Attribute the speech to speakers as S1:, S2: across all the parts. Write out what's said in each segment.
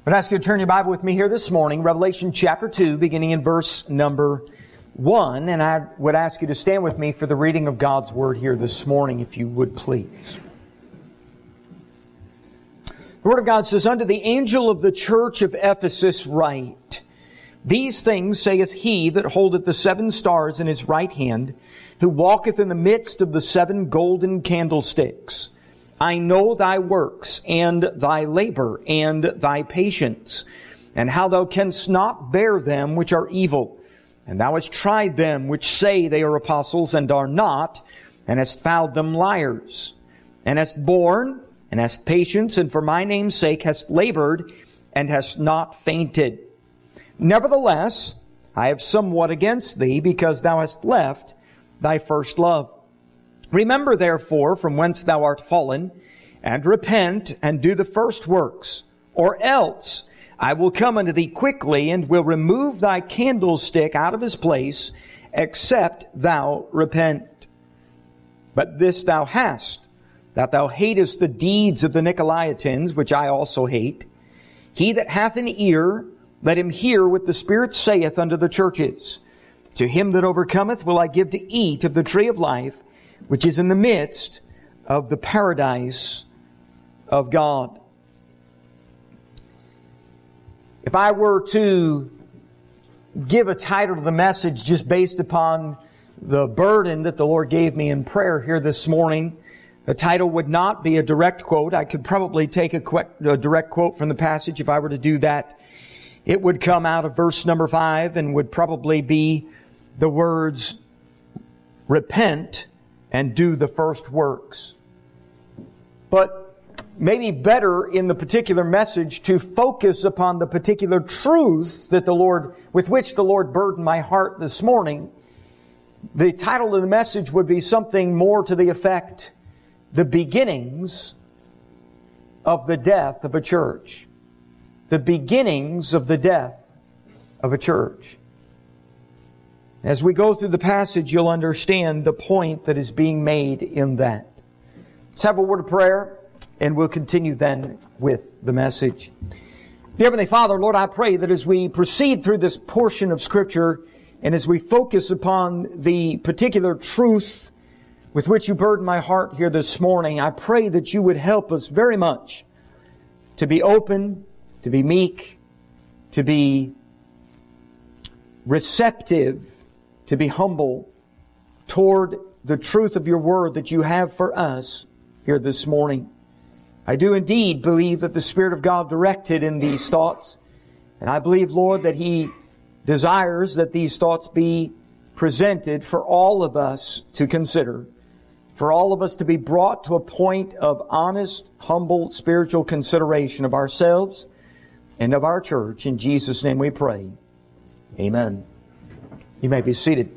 S1: I'd ask you to turn your Bible with me here this morning, Revelation chapter 2, beginning in verse number 1. And I would ask you to stand with me for the reading of God's Word here this morning, if you would please. The Word of God says, "Unto the angel of the church of Ephesus write, These things saith he that holdeth the 7 stars in his right hand, who walketh in the midst of the 7 golden candlesticks. I know thy works, and thy labor, and thy patience, and how thou canst not bear them which are evil. And thou hast tried them which say they are apostles, and are not, and hast found them liars. And hast borne, and hast patience, and for my name's sake hast labored, and hast not fainted. Nevertheless, I have somewhat against thee, because thou hast left thy first love. Remember therefore from whence thou art fallen, and repent, and do the first works, or else I will come unto thee quickly, and will remove thy candlestick out of his place, except thou repent. But this thou hast, that thou hatest the deeds of the Nicolaitans, which I also hate. He that hath an ear, let him hear what the Spirit saith unto the churches. To him that overcometh will I give to eat of the tree of life, which is in the midst of the paradise of God." If I were to give a title to the message just based upon the burden that the Lord gave me in prayer here this morning, the title would not be a direct quote. I could probably take a direct quote from the passage if I were to do that. It would come out of verse number 5 and would probably be the words, "Repent and do the first works." But maybe better in the particular message to focus upon the particular truth that with which the Lord burdened my heart this morning. The title of the message would be something more to the effect, "The Beginnings of the Death of a Church." The beginnings of the death of a church. As we go through the passage, you'll understand the point that is being made in that. Let's have a word of prayer, and we'll continue then with the message. Dear Heavenly Father, Lord, I pray that as we proceed through this portion of Scripture, and as we focus upon the particular truth with which you burden my heart here this morning, I pray that you would help us very much to be open, to be meek, to be receptive, to be humble toward the truth of your word that you have for us here this morning. I do indeed believe that the Spirit of God directed in these thoughts. And I believe, Lord, that He desires that these thoughts be presented for all of us to consider. For all of us to be brought to a point of honest, humble, spiritual consideration of ourselves and of our church. In Jesus' name we pray. Amen. You may be seated.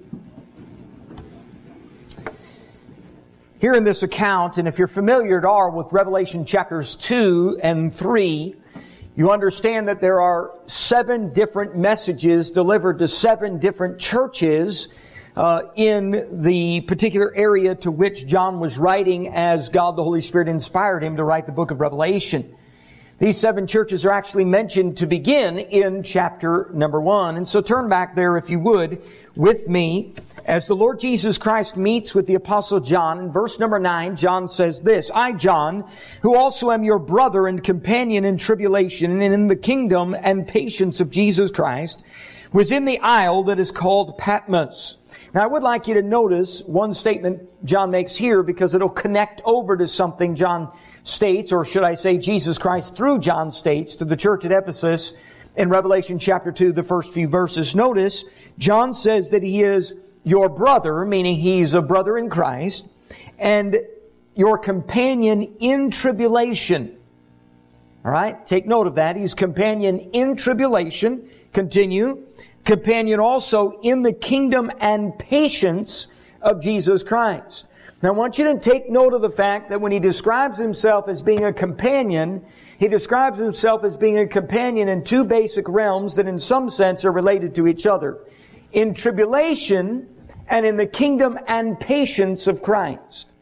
S1: Here in this account, and if you're familiar at all with Revelation chapters 2 and 3, you understand that there are 7 different messages delivered to 7 different churches in the particular area to which John was writing as God the Holy Spirit inspired him to write the book of Revelation. These 7 churches are actually mentioned to begin in chapter number 1. And so turn back there, if you would, with me, as the Lord Jesus Christ meets with the Apostle John. In verse number 9, John says this, "I, John, who also am your brother and companion in tribulation and in the kingdom and patience of Jesus Christ, was in the isle that is called Patmos." Now, I would like you to notice one statement John makes here, because it'll connect over to something John states, or should I say Jesus Christ through John states to the church at Ephesus in Revelation chapter 2, the first few verses. Notice, John says that he is your brother, meaning he's a brother in Christ, and your companion in tribulation. All right? Take note of that. He's companion in tribulation. Continue. Companion also in the kingdom and patience of Jesus Christ. Now I want you to take note of the fact that when he describes himself as being a companion, he describes himself as being a companion in 2 basic realms that in some sense are related to each other. In tribulation and in the kingdom and patience of Christ.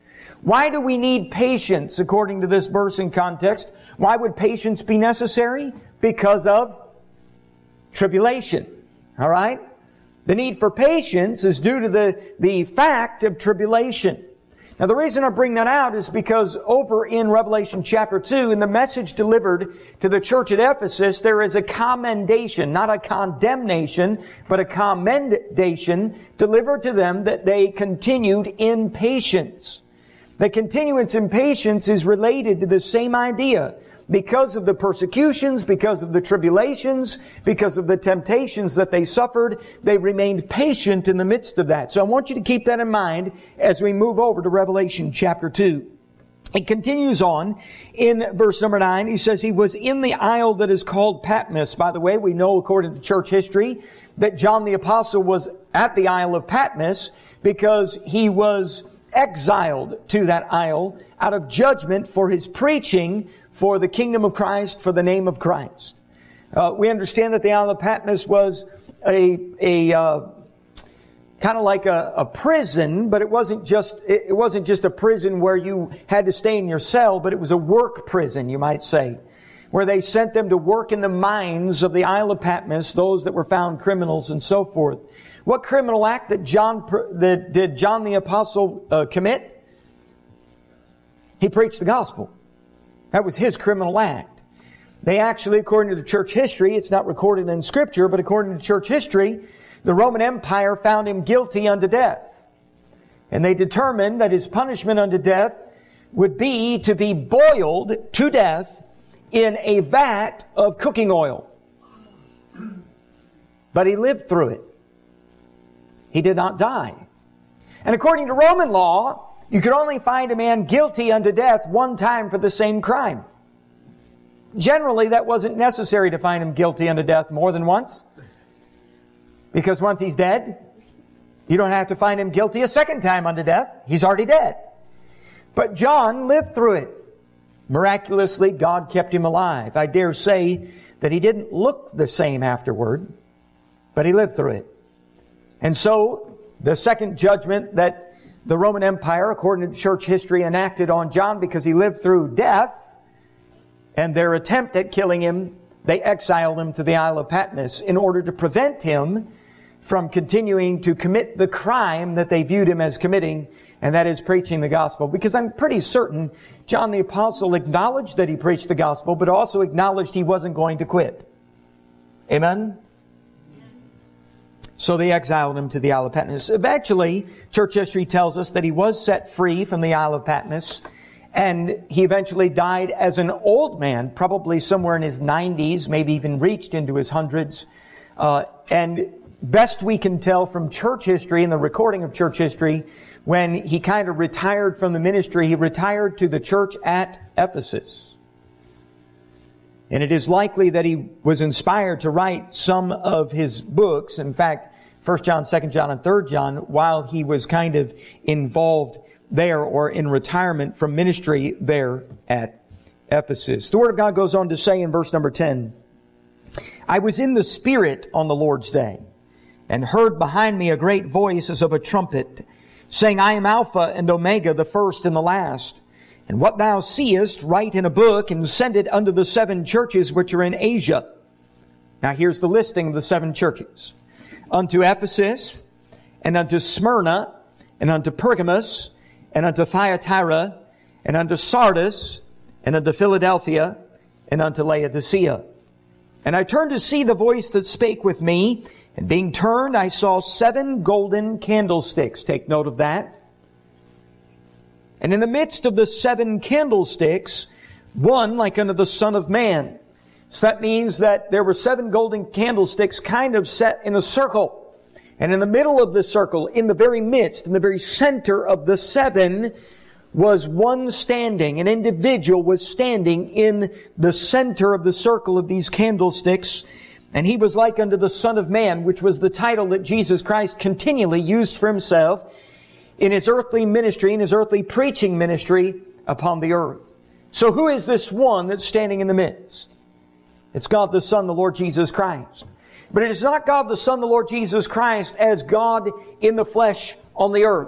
S1: Why do we need patience according to this verse in context? Why would patience be necessary? Because of tribulation. All right? The need for patience is due to the fact of tribulation. Now the reason I bring that out is because over in Revelation chapter 2, in the message delivered to the church at Ephesus, there is a commendation, not a condemnation, but a commendation delivered to them that they continued in patience. The continuance in patience is related to the same idea. Because of the persecutions, because of the tribulations, because of the temptations that they suffered, they remained patient in the midst of that. So I want you to keep that in mind as we move over to Revelation chapter 2. It continues on in verse number 9. He says, He was in the isle that is called Patmos. By the way, we know according to church history that John the Apostle was at the Isle of Patmos because he was exiled to that isle out of judgment for his preaching for the kingdom of Christ, for the name of Christ. We understand that the Isle of Patmos was a kind of like a prison, but it wasn't just a prison where you had to stay in your cell, but it was a work prison, you might say, where they sent them to work in the mines of the Isle of Patmos, those that were found criminals and so forth. What criminal act did John the Apostle commit? He preached the gospel. That was his criminal act. They actually, according to the church history, it's not recorded in Scripture, but according to church history, the Roman Empire found him guilty unto death. And they determined that his punishment unto death would be to be boiled to death in a vat of cooking oil. But he lived through it. He did not die. And according to Roman law, you could only find a man guilty unto death one time for the same crime. Generally, that wasn't necessary to find him guilty unto death more than once. Because once he's dead, you don't have to find him guilty a second time unto death. He's already dead. But John lived through it. Miraculously, God kept him alive. I dare say that he didn't look the same afterward, but he lived through it. And so, the second judgment that the Roman Empire, according to church history, enacted on John because he lived through death and their attempt at killing him, they exiled him to the Isle of Patmos in order to prevent him from continuing to commit the crime that they viewed him as committing, and that is preaching the gospel. Because I'm pretty certain John the Apostle acknowledged that he preached the gospel, but also acknowledged he wasn't going to quit. Amen? So they exiled him to the Isle of Patmos. Eventually, church history tells us that he was set free from the Isle of Patmos, and he eventually died as an old man, probably somewhere in his 90s, maybe even reached into his hundreds. And best we can tell from church history and the recording of church history, when he kind of retired from the ministry, he retired to the church at Ephesus. And it is likely that he was inspired to write some of his books. In fact, 1 John, 2 John, and 3 John, while he was kind of involved there or in retirement from ministry there at Ephesus. The Word of God goes on to say in verse number 10, I was in the Spirit on the Lord's day, and heard behind me a great voice as of a trumpet, saying, I am Alpha and Omega, the first and the last. And what thou seest, write in a book, and send it unto the 7 churches which are in Asia. Now here's the listing of the 7 churches. Unto Ephesus, and unto Smyrna, and unto Pergamos, and unto Thyatira, and unto Sardis, and unto Philadelphia, and unto Laodicea. And I turned to see the voice that spake with me, and being turned, I saw 7 golden candlesticks. Take note of that. And in the midst of the 7 candlesticks, one like unto the Son of Man. So that means that there were 7 golden candlesticks kind of set in a circle. And in the middle of the circle, in the very midst, in the very center of the 7, was one standing. An individual was standing in the center of the circle of these candlesticks. And he was like unto the Son of Man, which was the title that Jesus Christ continually used for himself in his earthly ministry, in his earthly preaching ministry upon the earth. So who is this one that's standing in the midst? It's God the Son, the Lord Jesus Christ. But it is not God the Son, the Lord Jesus Christ, as God in the flesh on the earth.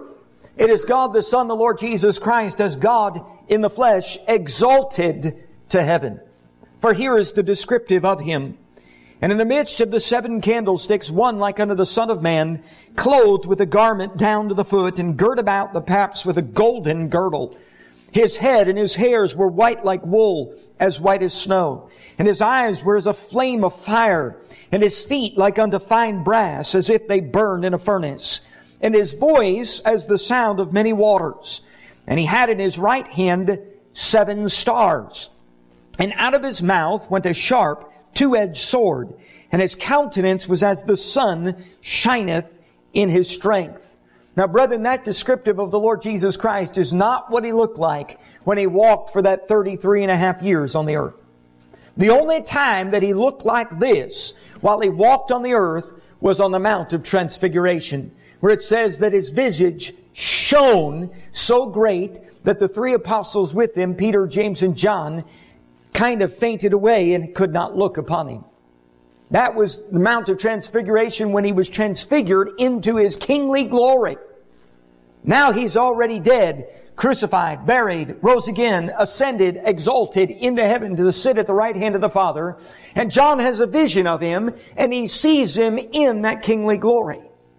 S1: It is God the Son, the Lord Jesus Christ, as God in the flesh, exalted to heaven. For here is the descriptive of Him. And in the midst of the 7 candlesticks, one like unto the Son of Man, clothed with a garment down to the foot, and girt about the paps with a golden girdle. His head and His hairs were white like wool, as white as snow. And His eyes were as a flame of fire, and His feet like unto fine brass, as if they burned in a furnace. And His voice as the sound of many waters. And He had in His right hand 7 stars. And out of His mouth went a sharp, 2-edged sword. And His countenance was as the sun shineth in His strength. Now, brethren, that descriptive of the Lord Jesus Christ is not what He looked like when He walked for that 33.5 years on the earth. The only time that He looked like this while He walked on the earth was on the Mount of Transfiguration, where it says that His visage shone so great that the 3 apostles with Him, Peter, James, and John, kind of fainted away and could not look upon Him. That was the Mount of Transfiguration when He was transfigured into His kingly glory. Now He's already dead, crucified, buried, rose again, ascended, exalted into heaven to sit at the right hand of the Father. And John has a vision of Him, and he sees Him in that kingly glory.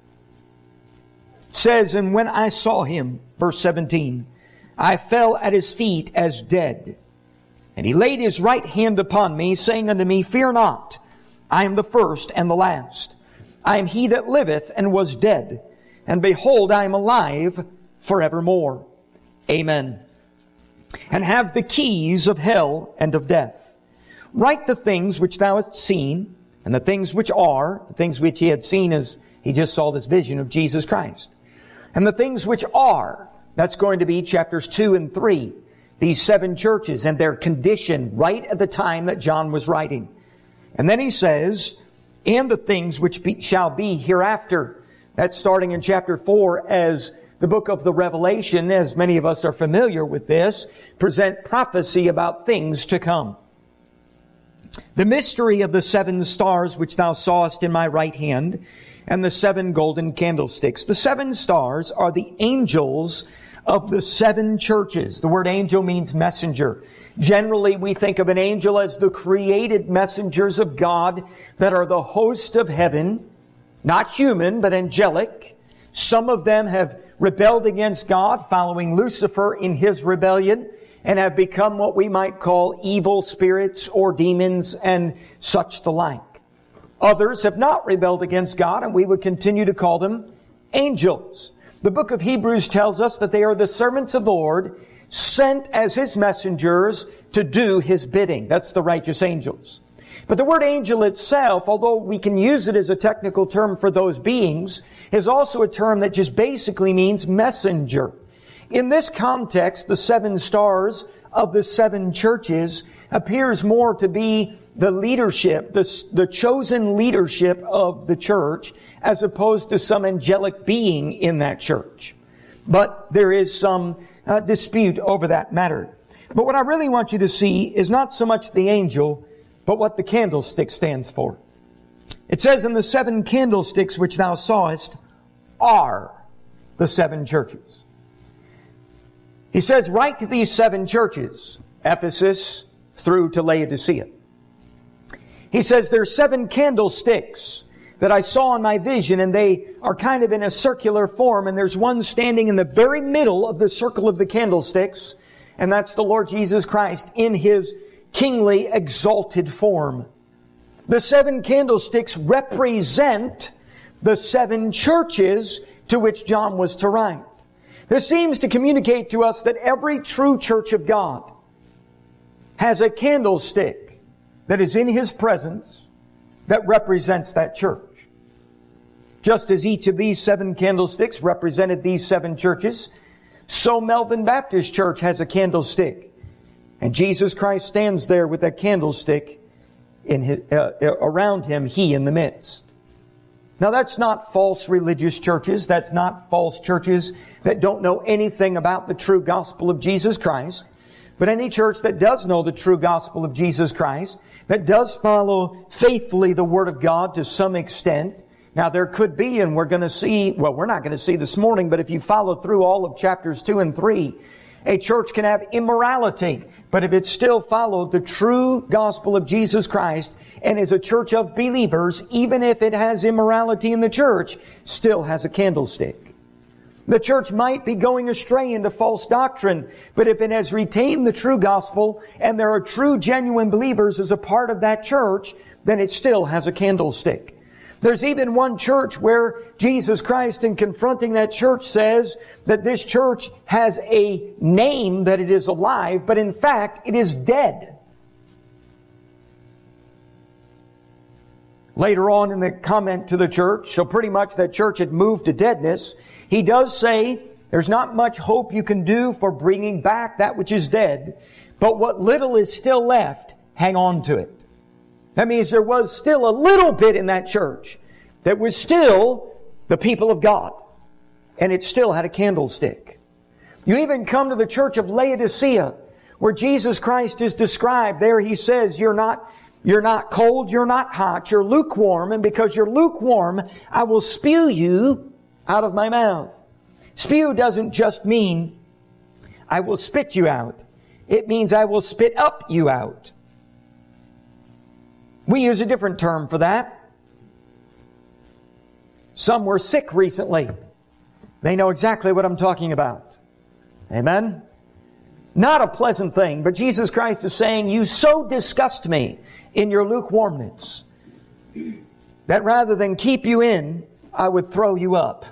S1: It says, and when I saw Him, verse 17, I fell at His feet as dead. And He laid His right hand upon me, saying unto me, Fear not, I am the first and the last. I am He that liveth and was dead. And behold, I am alive forevermore. Amen. And have the keys of hell and of death. Write the things which thou hast seen, and the things which are, the things which he had seen as he just saw this vision of Jesus Christ. And the things which are, that's going to be chapters 2 and 3. These 7 churches and their condition right at the time that John was writing. And then he says, and the things which shall be hereafter. That's starting in chapter 4 as the book of the Revelation, as many of us are familiar with this, present prophecy about things to come. The mystery of the 7 stars which thou sawest in my right hand, and the 7 golden candlesticks. The 7 stars are the angels of the 7 churches. The word angel means messenger. Generally, we think of an angel as the created messengers of God that are the host of heaven, not human, but angelic. Some of them have rebelled against God, following Lucifer in his rebellion, and have become what we might call evil spirits or demons and such the like. Others have not rebelled against God, and we would continue to call them angels. The book of Hebrews tells us that they are the servants of the Lord, sent as His messengers to do His bidding. That's the righteous angels. But the word angel itself, although we can use it as a technical term for those beings, is also a term that just basically means messenger. In this context, the 7 stars of the 7 churches appears more to be the leadership, the chosen leadership of the church, as opposed to some angelic being in that church. But there is some dispute over that matter. But what I really want you to see is not so much the angel, but what the candlestick stands for. It says, in the 7 candlesticks which thou sawest are the 7 churches. He says, write to these 7 churches, Ephesus through to Laodicea. He says, there's 7 candlesticks that I saw in my vision, and they are kind of in a circular form, and there's one standing in the very middle of the circle of the candlesticks, and that's the Lord Jesus Christ in His kingly exalted form. The 7 candlesticks represent the 7 churches to which John was to write. This seems to communicate to us that every true church of God has a candlestick that is in His presence that represents that church. Just as each of these 7 candlesticks represented these 7 churches, so Melvin Baptist Church has a candlestick. And Jesus Christ stands there with that candlestick around Him, He in the midst. Now that's not false religious churches. That's not false churches that don't know anything about the true gospel of Jesus Christ. But any church that does know the true gospel of Jesus Christ, that does follow faithfully the Word of God to some extent, Now there could be, and we're going to see, well, we're not going to see this morning, but if you follow through all of chapters 2 and 3, a church can have immorality, but if it still followed the true gospel of Jesus Christ and is a church of believers, even if it has immorality in the church, still has a candlestick. The church might be going astray into false doctrine, but if it has retained the true gospel and there are true, genuine believers as a part of that church, then it still has a candlestick. There's even one church where Jesus Christ, in confronting that church, says that this church has a name that it is alive, but in fact, it is dead. Later on in the comment to the church, so pretty much that church had moved to deadness, he does say, there's not much hope you can do for bringing back that which is dead, but what little is still left, hang on to it. That means there was still a little bit in that church that was still the people of God. And it still had a candlestick. You even come to the church of Laodicea, where Jesus Christ is described. There he says, you're not cold, you're not hot, you're lukewarm, and because you're lukewarm, I will spew you out of my mouth. Spew doesn't just mean I will spit you out. It means I will spit up you out. We use a different term for that. Some were sick recently. They know exactly what I'm talking about. Amen? Not a pleasant thing, but Jesus Christ is saying, you so disgust me in your lukewarmness that rather than keep you in, I would throw you up.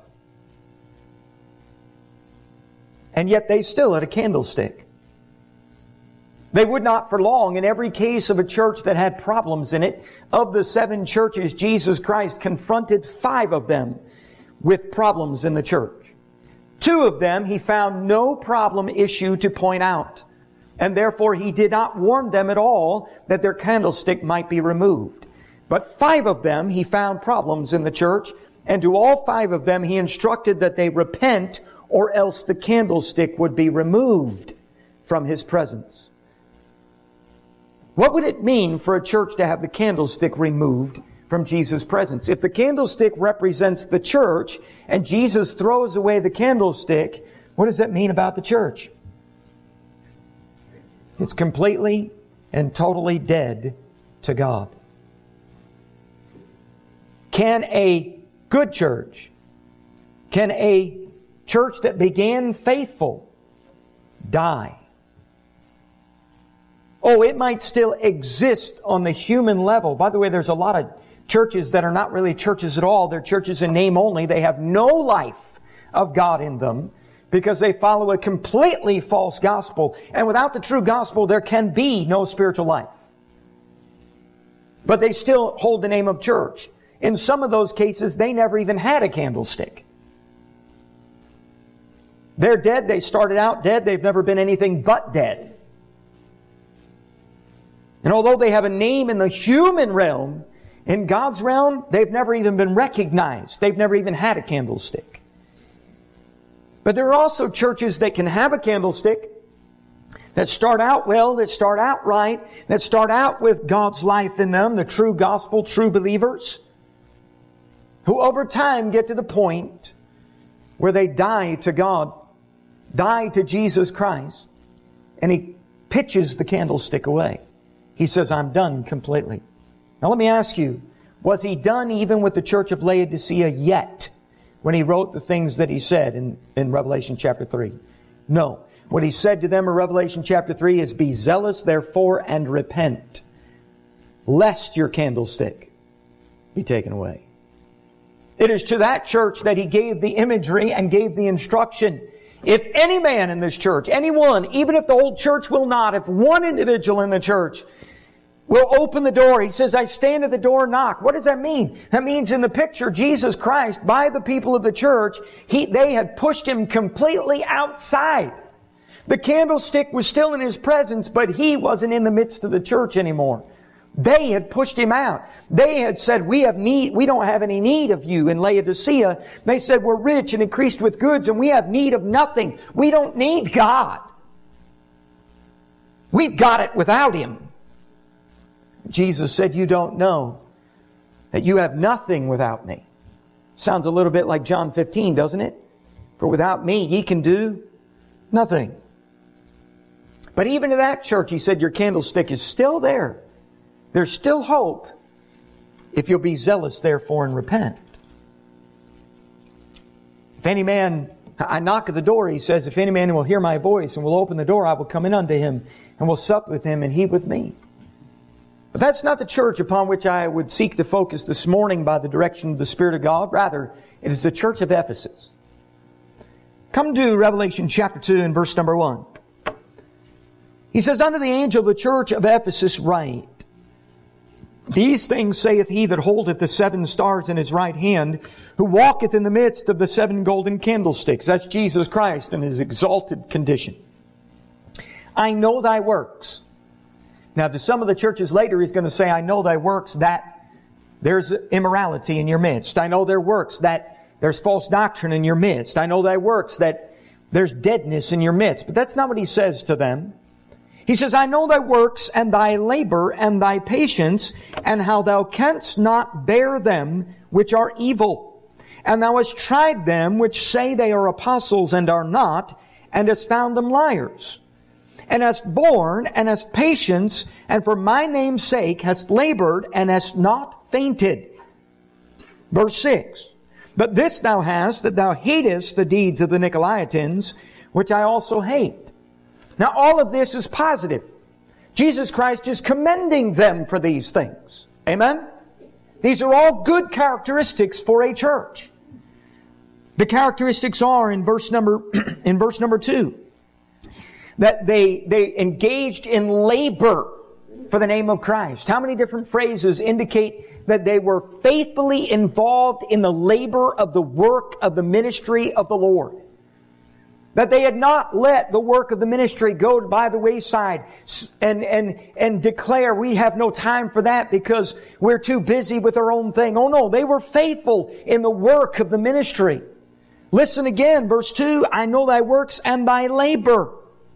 S1: And yet they still had a candlestick. They would not for long. In every case of a church that had problems in it, of the 7 churches, Jesus Christ confronted 5 of them with problems in the church. 2 of them he found no problem issue to point out. And therefore he did not warn them at all that their candlestick might be removed. But 5 of them he found problems in the church. And to all 5 of them he instructed that they repent, or else the candlestick would be removed from his presence. What would it mean for a church to have the candlestick removed from Jesus' presence? If the candlestick represents the church and Jesus throws away the candlestick, what does that mean about the church? It's completely and totally dead to God. Can a good church, can a church that began faithful die? Oh, it might still exist on the human level. By the way, there's a lot of churches that are not really churches at all. They're churches in name only. They have no life of God in them because they follow a completely false gospel. And without the true gospel, there can be no spiritual life. But they still hold the name of church. In some of those cases, they never even had a candlestick. They're dead. They started out dead. They've never been anything but dead. And although they have a name in the human realm, in God's realm, they've never even been recognized. They've never even had a candlestick. But there are also churches that can have a candlestick, that start out well, that start out right, that start out with God's life in them, the true gospel, true believers, who over time get to the point where they die to God, die to Jesus Christ, and He pitches the candlestick away. He says, I'm done completely. Now let me ask you, was He done even with the church of Laodicea yet when He wrote the things that He said in Revelation chapter 3? No. What He said to them in Revelation chapter 3 is, be zealous therefore and repent, lest your candlestick be taken away. It is to that church that He gave the imagery and gave the instruction. If any man in this church, anyone, even if the whole church will not, if one individual in the church will open the door. He says, I stand at the door and knock. What does that mean? That means in the picture, Jesus Christ, by the people of the church, they had pushed Him completely outside. The candlestick was still in His presence, but He wasn't in the midst of the church anymore. They had pushed Him out. They had said, we don't have any need of you in Laodicea. They said, we're rich and increased with goods and we have need of nothing. We don't need God. We've got it without Him. Jesus said, you don't know that you have nothing without me. Sounds a little bit like John 15, doesn't it? For without me, ye can do nothing. But even to that church, he said, your candlestick is still there. There's still hope if you'll be zealous, therefore, and repent. If any man, I knock at the door, he says, if any man will hear my voice and will open the door, I will come in unto him and will sup with him and he with me. But that's not the church upon which I would seek to focus this morning by the direction of the Spirit of God. Rather, it is the church of Ephesus. Come to Revelation chapter 2 and verse number 1. He says, unto the angel of the church of Ephesus write, these things saith he that holdeth the 7 stars in his right hand, who walketh in the midst of the 7 golden candlesticks. That's Jesus Christ in His exalted condition. I know thy works. Now, to some of the churches later, he's going to say, I know thy works, that there's immorality in your midst. I know their works, that there's false doctrine in your midst. I know thy works, that there's deadness in your midst. But that's not what he says to them. He says, I know thy works and thy labor and thy patience, and how thou canst not bear them which are evil. And thou hast tried them which say they are apostles and are not, and hast found them liars. And hast borne and hast patience, and for my name's sake hast labored and hast not fainted. Verse 6. But this thou hast, that thou hatest the deeds of the Nicolaitans, which I also hate. Now all of this is positive. Jesus Christ is commending them for these things. Amen? These are all good characteristics for a church. The characteristics are in verse number 2. That they engaged in labor for the name of Christ. How many different phrases indicate that they were faithfully involved in the labor of the work of the ministry of the Lord? That they had not let the work of the ministry go by the wayside and declare we have no time for that because we're too busy with our own thing. Oh no, they were faithful in the work of the ministry. Listen again, verse 2, I know thy works and thy labor.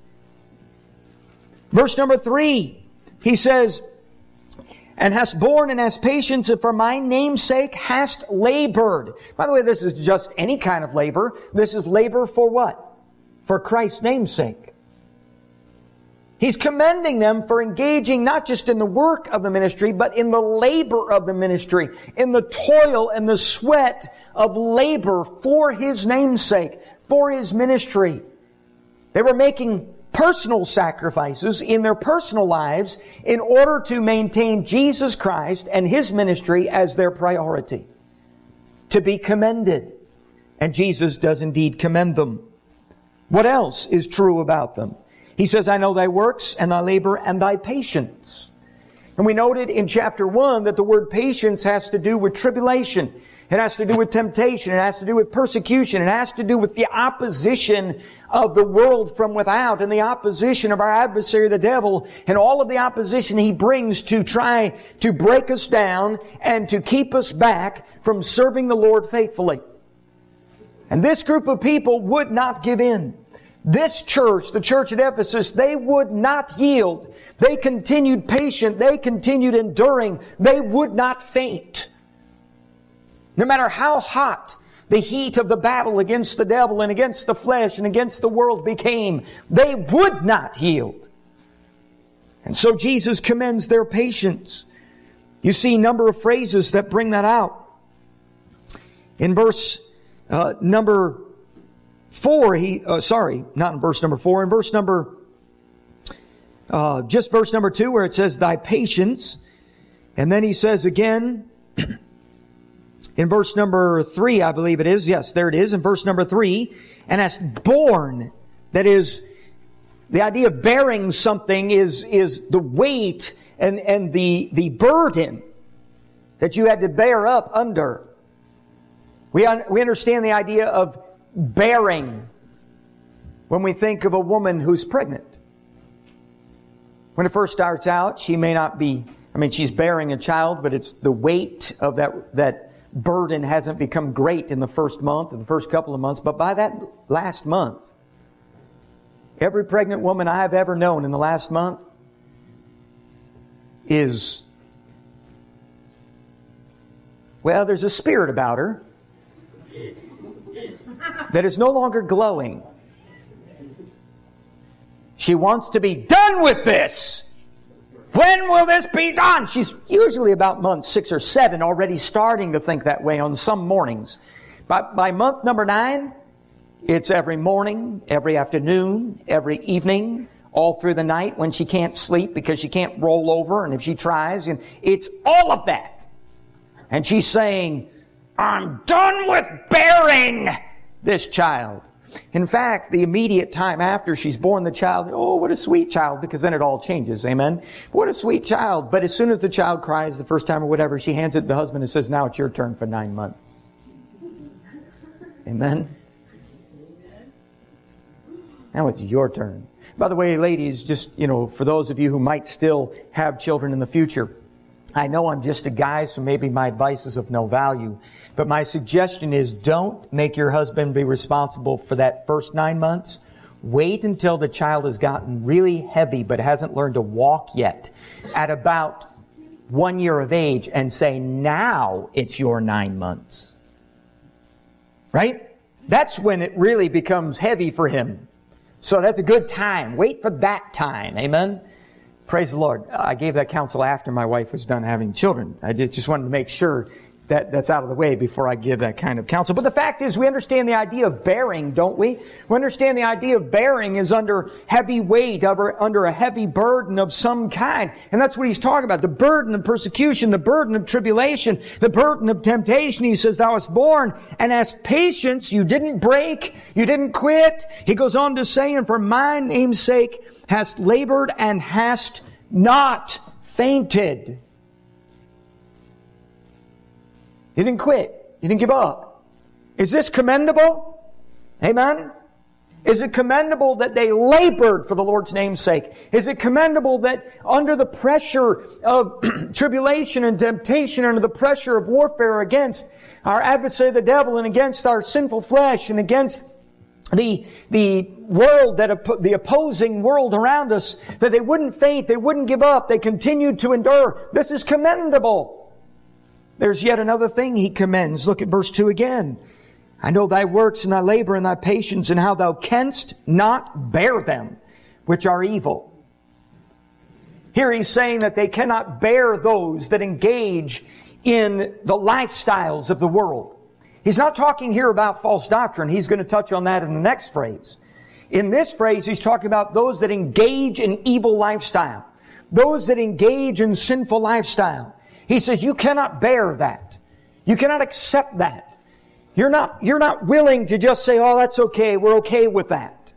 S1: Verse number 3, he says, and hast borne and hast patience, and for my name's sake hast labored. By the way, this is just any kind of labor. This is labor for what? For Christ's name's sake. He's commending them for engaging not just in the work of the ministry, but in the labor of the ministry, in the toil and the sweat of labor for His name's sake, for His ministry. They were making personal sacrifices in their personal lives in order to maintain Jesus Christ and His ministry as their priority. To be commended. And Jesus does indeed commend them. What else is true about them? He says, I know thy works and thy labor and thy patience. And we noted in chapter 1 that the word patience has to do with tribulation. It has to do with temptation. It has to do with persecution. It has to do with the opposition of the world from without and the opposition of our adversary, the devil, and all of the opposition he brings to try to break us down and to keep us back from serving the Lord faithfully. And this group of people would not give in. This church, the church at Ephesus, they would not yield. They continued patient. They continued enduring. They would not faint. No matter how hot the heat of the battle against the devil and against the flesh and against the world became, they would not yield. And so Jesus commends their patience. You see a number of phrases that bring that out. In verse number 4, not in verse number 4, in verse number, just verse number 2 where it says, thy patience. And then he says again, in verse number 3, I believe it is. Yes, there it is. In verse number 3, and hast borne. That is, the idea of bearing something is the weight and the burden that you had to bear up under. We understand the idea of bearing when we think of a woman who's pregnant. When it first starts out, she may not be, she's bearing a child, but it's the weight of that burden hasn't become great in the first month or the first couple of months. But by that last month, every pregnant woman I have ever known in the last month is, well, there's a spirit about her. that is no longer glowing. She wants to be done with this. When will this be done? She's usually about month 6 or 7 already starting to think that way on some mornings. By month number 9, it's every morning, every afternoon, every evening, all through the night when she can't sleep because she can't roll over, and if she tries, and it's all of that. And she's saying, I'm done with bearing this child. In fact, the immediate time after she's born the child, oh, what a sweet child, because then it all changes, amen? What a sweet child. But as soon as the child cries the first time or whatever, she hands it to the husband and says, now it's your turn for 9 months. Amen? Now it's your turn. By the way, ladies, just, for those of you who might still have children in the future, I know I'm just a guy, so maybe my advice is of no value. But my suggestion is don't make your husband be responsible for that first 9 months. Wait until the child has gotten really heavy but hasn't learned to walk yet at about 1 year of age and say, now it's your 9 months. Right? That's when it really becomes heavy for him. So that's a good time. Wait for that time. Amen? Praise the Lord. I gave that counsel after my wife was done having children. I just wanted to make sure that that's out of the way before I give that kind of counsel. But the fact is, we understand the idea of bearing, don't we? We understand the idea of bearing is under heavy weight, under a heavy burden of some kind. And that's what he's talking about. The burden of persecution, the burden of tribulation, the burden of temptation. He says, thou wast born and hast patience. You didn't break. You didn't quit. He goes on to say, and for my name's sake hast labored and hast not fainted. You didn't quit. You didn't give up. Is this commendable? Amen? Is it commendable that they labored for the Lord's name's sake? Is it commendable that under the pressure of tribulation and temptation, under the pressure of warfare against our adversary the devil and against our sinful flesh and against the world, the opposing world around us, that they wouldn't faint, they wouldn't give up, they continued to endure? This is commendable. There's yet another thing he commends. Look at verse 2 again. I know thy works and thy labor and thy patience, and how thou canst not bear them which are evil. Here he's saying that they cannot bear those that engage in the lifestyles of the world. He's not talking here about false doctrine. He's going to touch on that in the next phrase. In this phrase, he's talking about those that engage in evil lifestyle. Those that engage in sinful lifestyle. He says, you cannot bear that. You cannot accept that. You're not willing to just say, oh, that's okay. We're okay with that.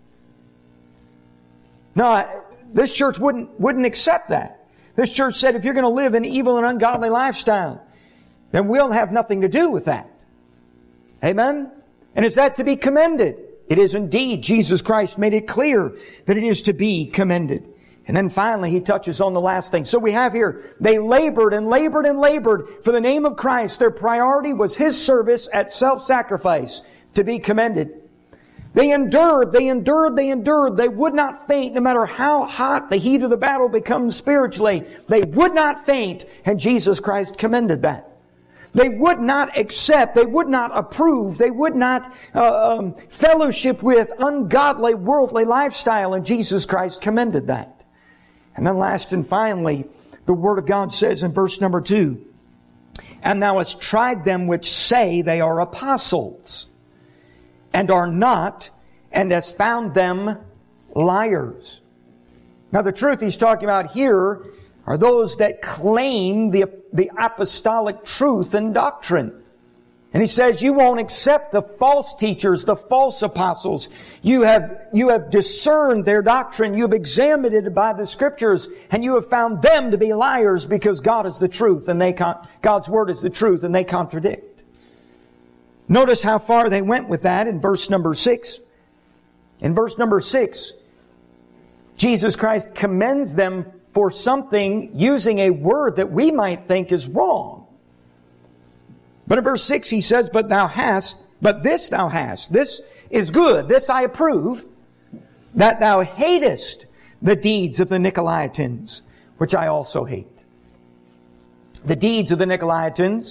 S1: No, this church wouldn't accept that. This church said, if you're going to live an evil and ungodly lifestyle, then we'll have nothing to do with that. Amen? And is that to be commended? It is indeed. Jesus Christ made it clear that it is to be commended. And then finally, he touches on the last thing. So we have here, they labored and labored and labored for the name of Christ. Their priority was His service at self-sacrifice, to be commended. They endured, they endured, they endured. They would not faint no matter how hot the heat of the battle becomes spiritually. They would not faint, and Jesus Christ commended that. They would not accept, they would not approve, they would not fellowship with ungodly, worldly lifestyle, and Jesus Christ commended that. And then last and finally, the Word of God says in verse number 2, and thou hast tried them which say they are apostles, and are not, and hast found them liars. Now the truth he's talking about here are those that claim the apostolic truth and doctrine. And he says, you won't accept the false teachers, the false apostles. You have discerned their doctrine. You have examined it by the Scriptures, and you have found them to be liars because God is the truth, and God's Word is the truth, and they contradict. Notice how far they went with that in verse number 6. In verse number 6, Jesus Christ commends them for something using a word that we might think is wrong. But in verse 6 he says, but this thou hast, this is good, this I approve, that thou hatest the deeds of the Nicolaitans, which I also hate. The deeds of the Nicolaitans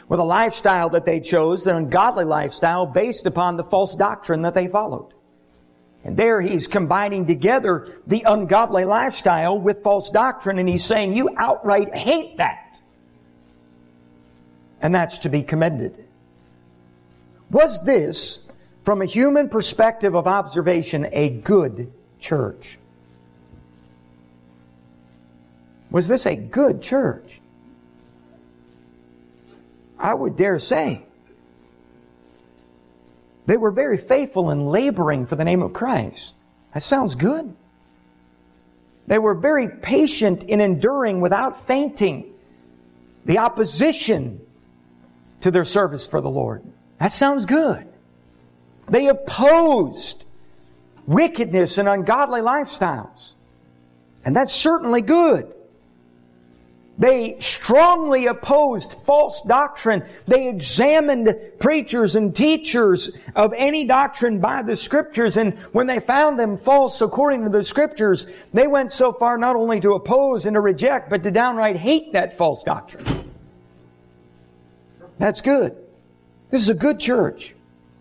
S1: with a lifestyle that they chose, an ungodly lifestyle based upon the false doctrine that they followed. And there he's combining together the ungodly lifestyle with false doctrine, and he's saying, you outright hate that. And that's to be commended. Was this, from a human perspective of observation, a good church? Was this a good church? I would dare say. They were very faithful in laboring for the name of Christ. That sounds good. They were very patient in enduring without fainting the opposition to their service for the Lord. That sounds good. They opposed wickedness and ungodly lifestyles. And that's certainly good. They strongly opposed false doctrine. They examined preachers and teachers of any doctrine by the Scriptures, and when they found them false according to the Scriptures, they went so far not only to oppose and to reject, but to downright hate that false doctrine. That's good. This is a good church.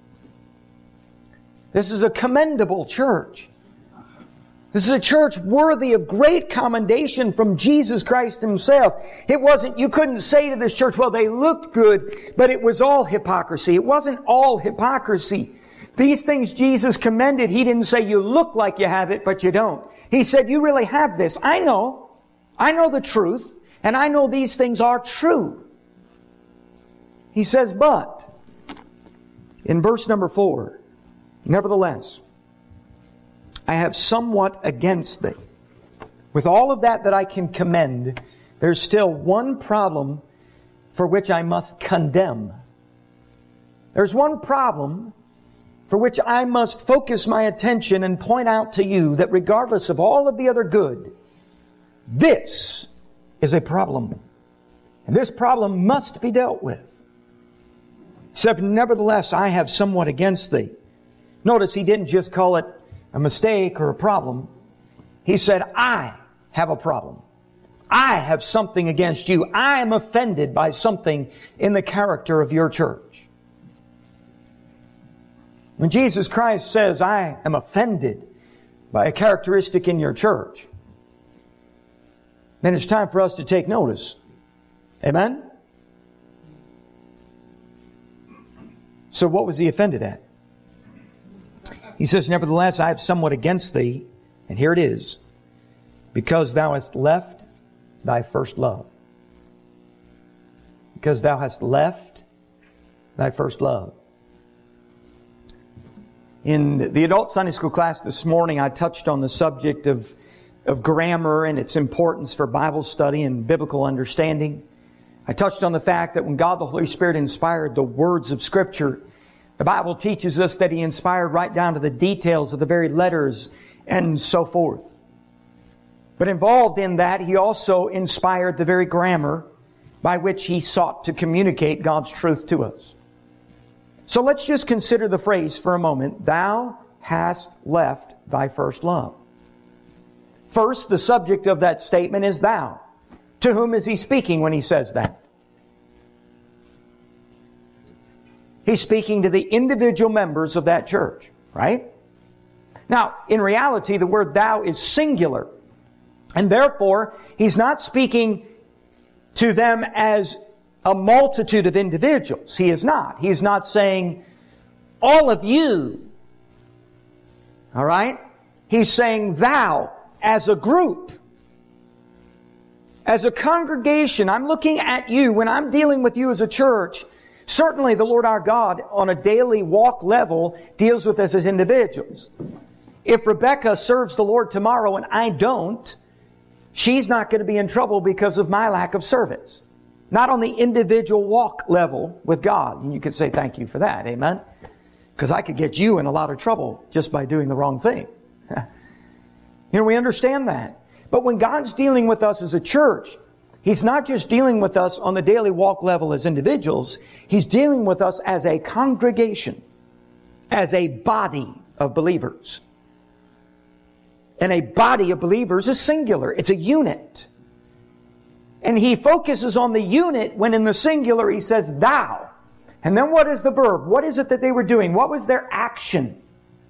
S1: This is a commendable church. This is a church worthy of great commendation from Jesus Christ Himself. It wasn't, you couldn't say to this church, well, they looked good, but it was all hypocrisy. It wasn't all hypocrisy. These things Jesus commended. He didn't say you look like you have it, but you don't. He said, you really have this. I know the truth, and I know these things are true. He says, but, in verse number 4, nevertheless, I have somewhat against thee. With all of that I can commend, there's still one problem for which I must condemn. There's one problem for which I must focus my attention and point out to you that regardless of all of the other good, this is a problem. And this problem must be dealt with. He said, nevertheless, I have somewhat against thee. Notice he didn't just call it a mistake or a problem. He said, I have a problem. I have something against you. I am offended by something in the character of your church. When Jesus Christ says, I am offended by a characteristic in your church, then it's time for us to take notice. Amen? So what was he offended at? He says, nevertheless, I have somewhat against thee, and here it is, because thou hast left thy first love. Because thou hast left thy first love. In the adult Sunday school class this morning, I touched on the subject of grammar and its importance for Bible study and biblical understanding. I touched on the fact that when God the Holy Spirit inspired the words of Scripture, the Bible teaches us that He inspired right down to the details of the very letters and so forth. But involved in that, He also inspired the very grammar by which He sought to communicate God's truth to us. So let's just consider the phrase for a moment, thou hast left thy first love. First, the subject of that statement is thou. To whom is He speaking when He says that? He's speaking to the individual members of that church, right? Now, in reality, the word thou is singular. And therefore, He's not speaking to them as a multitude of individuals. He is not. He's not saying, all of you. All right? He's saying thou as a group. As a congregation, I'm looking at you when I'm dealing with you as a church. Certainly the Lord our God on a daily walk level deals with us as individuals. If Rebecca serves the Lord tomorrow and I don't, she's not going to be in trouble because of my lack of service. Not on the individual walk level with God. And you could say thank you for that, amen? Because I could get you in a lot of trouble just by doing the wrong thing. We understand that. But when God's dealing with us as a church, He's not just dealing with us on the daily walk level as individuals. He's dealing with us as a congregation, as a body of believers. And a body of believers is singular. It's a unit. And he focuses on the unit when in the singular he says thou. And then what is the verb? What is it that they were doing? What was their action?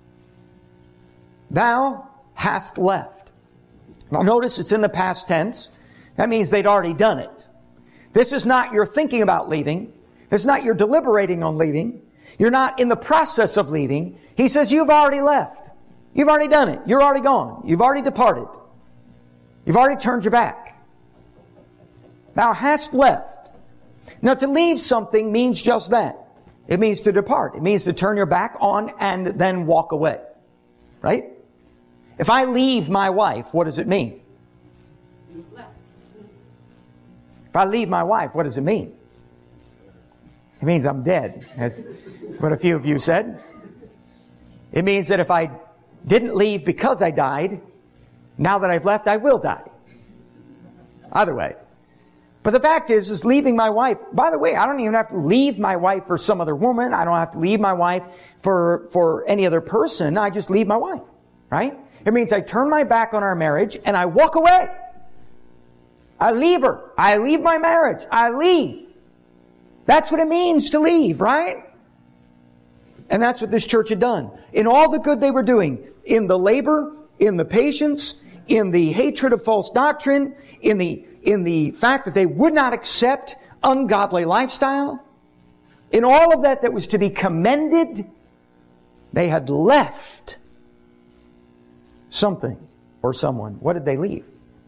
S1: Thou hast left. Now notice it's in the past tense. That means they'd already done it. This is not you're thinking about leaving. It's not you're deliberating on leaving. You're not in the process of leaving. He says you've already left. You've already done it. You're already gone. You've already departed. You've already turned your back. Thou hast left. Now to leave something means just that. It means to depart. It means to turn your back on and then walk away. Right? If I leave my wife, what does it mean? If I leave my wife, what does it mean? It means I'm dead. That's what a few of you said. It means that if I didn't leave because I died, now that I've left, I will die. Either way. But the fact is leaving my wife. By the way, I don't even have to leave my wife for some other woman. I don't have to leave my wife for any other person. I just leave my wife. Right? It means I turn my back on our marriage and I walk away. I leave her. I leave my marriage. I leave. That's what it means to leave, right? And that's what this church had done. In all the good they were doing, in the labor, in the patience, in the hatred of false doctrine, in the fact that they would not accept ungodly lifestyle, in all of that was to be commended, they had left something or someone. What did they leave?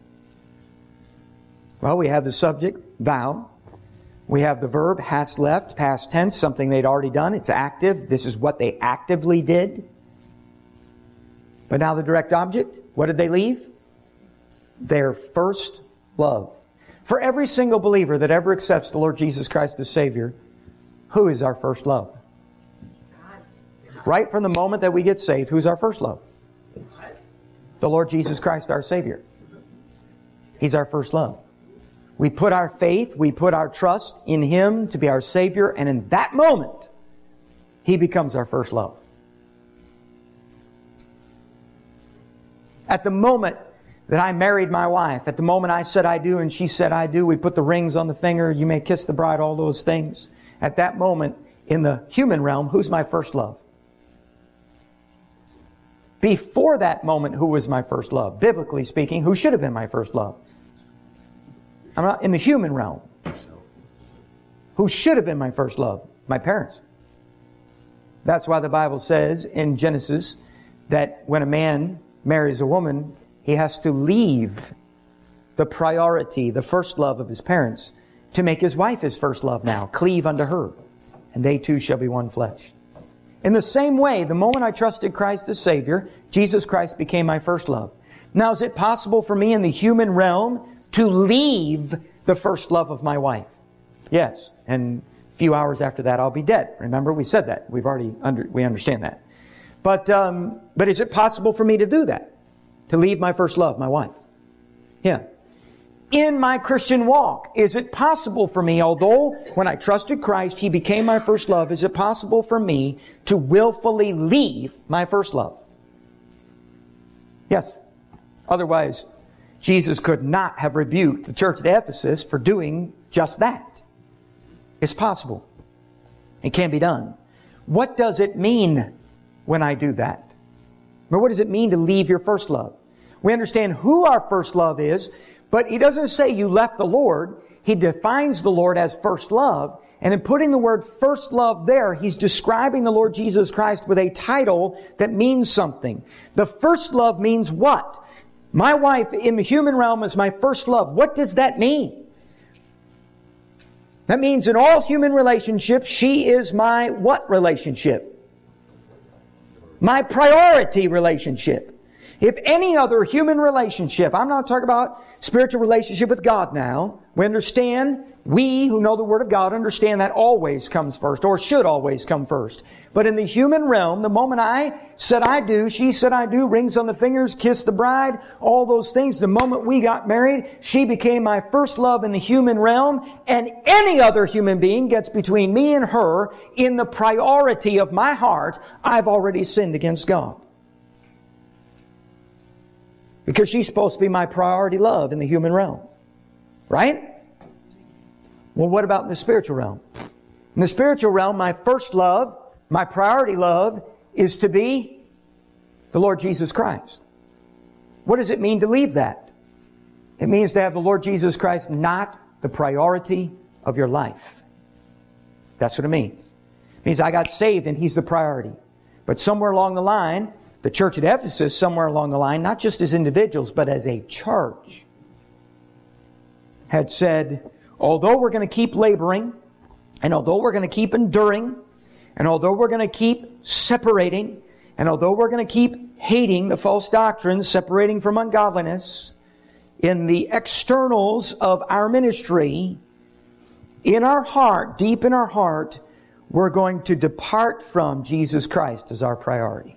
S1: Well, we have the subject, thou. We have the verb, hast left, past tense, something they'd already done. It's active. This is what they actively did. But now the direct object, what did they leave? Their first love. For every single believer that ever accepts the Lord Jesus Christ as Savior, who is our first love? Right from the moment that we get saved, who's our first love? The Lord Jesus Christ, our Savior. He's our first love. We put our faith, we put our trust in Him to be our Savior, and in that moment, He becomes our first love. At the moment that I married my wife, at the moment I said I do and she said I do, we put the rings on the finger, you may kiss the bride, all those things. At that moment, in the human realm, who's my first love? Before that moment, who was my first love? Biblically speaking, who should have been my first love? I'm not in the human realm. Who should have been my first love? My parents. That's why the Bible says in Genesis that when a man marries a woman, he has to leave the priority, the first love of his parents, to make his wife his first love now. Cleave unto her, and they two shall be one flesh. In the same way, the moment I trusted Christ as Savior, Jesus Christ became my first love. Now, is it possible for me in the human realm to leave the first love of my wife? Yes. And a few hours after that, I'll be dead. Remember, we said that. We understand that. But is it possible for me to do that? To leave my first love, my wife? Yeah. In my Christian walk, is it possible for me, although when I trusted Christ, He became my first love, is it possible for me to willfully leave my first love? Yes. Otherwise, Jesus could not have rebuked the church at Ephesus for doing just that. It's possible. It can be done. What does it mean when I do that? But what does it mean to leave your first love? We understand who our first love is, but He doesn't say you left the Lord. He defines the Lord as first love. And in putting the word first love there, He's describing the Lord Jesus Christ with a title that means something. The first love means what? My wife in the human realm is my first love. What does that mean? That means in all human relationships, she is my what relationship? My priority relationship. If any other human relationship, I'm not talking about spiritual relationship with God now. We understand, we who know the Word of God understand that always comes first, or should always come first. But in the human realm, the moment I said I do, she said I do, rings on the fingers, kiss the bride, all those things, the moment we got married, she became my first love in the human realm, and any other human being gets between me and her in the priority of my heart, I've already sinned against God. Because she's supposed to be my priority love in the human realm. Right? Well, what about in the spiritual realm? In the spiritual realm, my first love, my priority love, is to be the Lord Jesus Christ. What does it mean to leave that? It means to have the Lord Jesus Christ not the priority of your life. That's what it means. It means I got saved and He's the priority. But somewhere along the line, the church at Ephesus, somewhere along the line, not just as individuals, but as a church, had said, although we're going to keep laboring, and although we're going to keep enduring, and although we're going to keep separating, and although we're going to keep hating the false doctrines, separating from ungodliness, in the externals of our ministry, in our heart, deep in our heart, we're going to depart from Jesus Christ as our priority.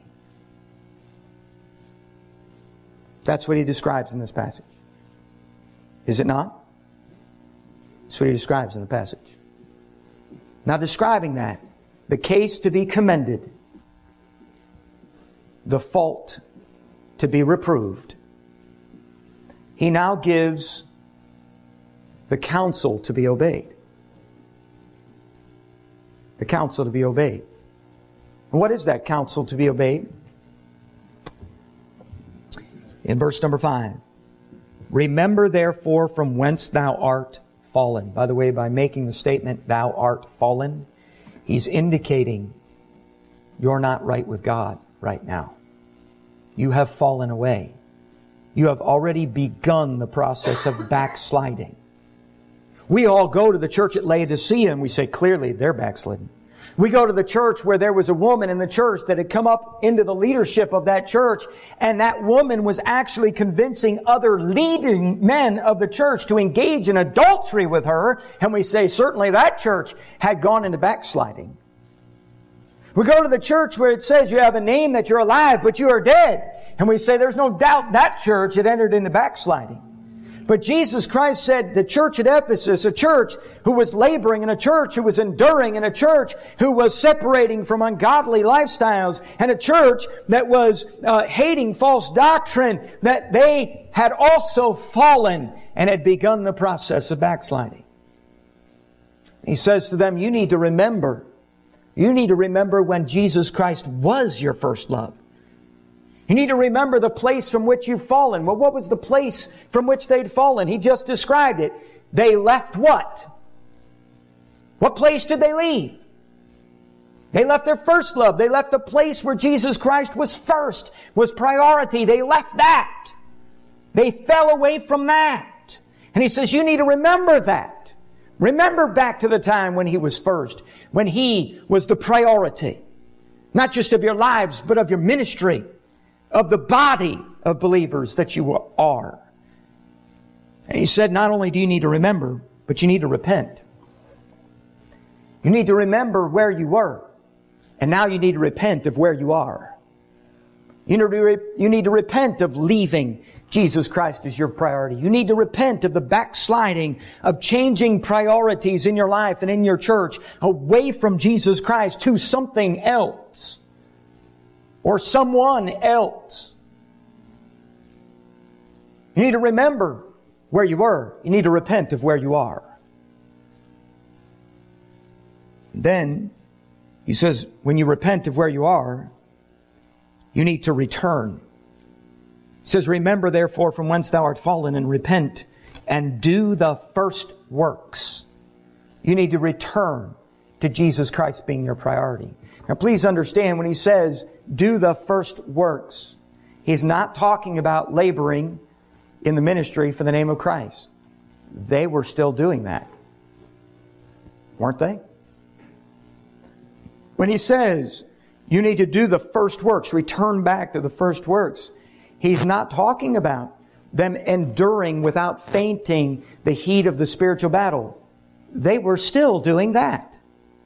S1: That's what he describes in this passage. Is it not? That's what he describes in the passage. Now, describing that, the case to be commended, the fault to be reproved, he now gives the counsel to be obeyed. The counsel to be obeyed. And what is that counsel to be obeyed? In verse number 5. Remember therefore from whence thou art fallen. By the way, by making the statement, thou art fallen, he's indicating you're not right with God right now. You have fallen away. You have already begun the process of backsliding. We all go to the church at Laodicea and we say, clearly, they're backslidden. We go to the church where there was a woman in the church that had come up into the leadership of that church, and that woman was actually convincing other leading men of the church to engage in adultery with her, and we say, certainly that church had gone into backsliding. We go to the church where it says you have a name that you're alive, but you are dead. And we say there's no doubt that church had entered into backsliding. But Jesus Christ said the church at Ephesus, a church who was laboring, and a church who was enduring, and a church who was separating from ungodly lifestyles, and a church that was hating false doctrine, that they had also fallen and had begun the process of backsliding. He says to them, you need to remember. You need to remember when Jesus Christ was your first love. You need to remember the place from which you've fallen. Well, what was the place from which they'd fallen? He just described it. They left what? What place did they leave? They left their first love. They left a place where Jesus Christ was first, was priority. They left that. They fell away from that. And he says, you need to remember that. Remember back to the time when He was first, when He was the priority, not just of your lives, but of your ministry, of the body of believers that you are. And he said, not only do you need to remember, but you need to repent. You need to remember where you were, and now you need to repent of where you are. You need to repent of leaving Jesus Christ as your priority. You need to repent of the backsliding, of changing priorities in your life and in your church away from Jesus Christ to something else or someone else. You need to remember where you were. You need to repent of where you are. Then, he says, when you repent of where you are, you need to return. He says, remember therefore from whence thou art fallen, and repent and do the first works. You need to return to Jesus Christ being your priority. Now please understand, when he says, do the first works, he's not talking about laboring in the ministry for the name of Christ. They were still doing that. Weren't they? When he says, you need to do the first works, return back to the first works, he's not talking about them enduring without fainting the heat of the spiritual battle. They were still doing that.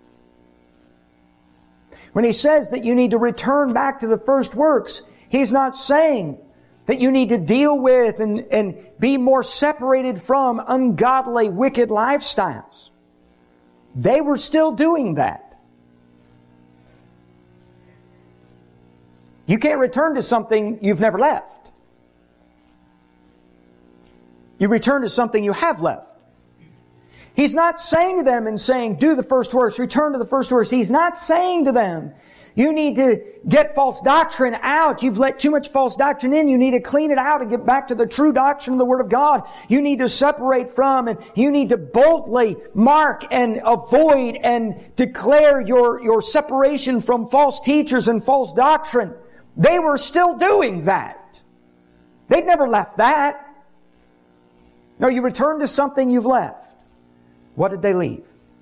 S1: When he says that you need to return back to the first works, he's not saying that you need to deal with and be more separated from ungodly, wicked lifestyles. They were still doing that. You can't return to something you've never left. You return to something you have left. He's not saying to them and saying, do the first works, return to the first works. He's not saying to them, you need to get false doctrine out. You've let too much false doctrine in. You need to clean it out and get back to the true doctrine of the Word of God. You need to separate from, and you need to boldly mark and avoid and declare your separation from false teachers and false doctrine. They were still doing that. They'd never left that. No, you return to something you've left. What did they leave?